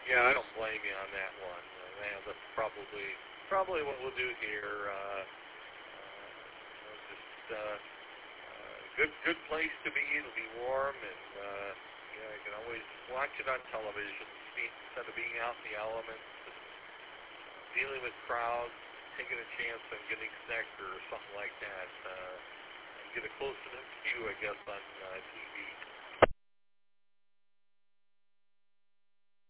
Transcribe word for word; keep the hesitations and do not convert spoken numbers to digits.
Yeah, I don't blame you on that one. Uh, man, that's probably probably what we'll do here. Uh, uh, you know, just uh, uh, good good place to be. It'll be warm, and uh, yeah, you can always watch it on television instead of being out in the elements and dealing with crowds, taking a chance on getting sick or something like that. Uh, you get a closer view, I guess, on uh, T V.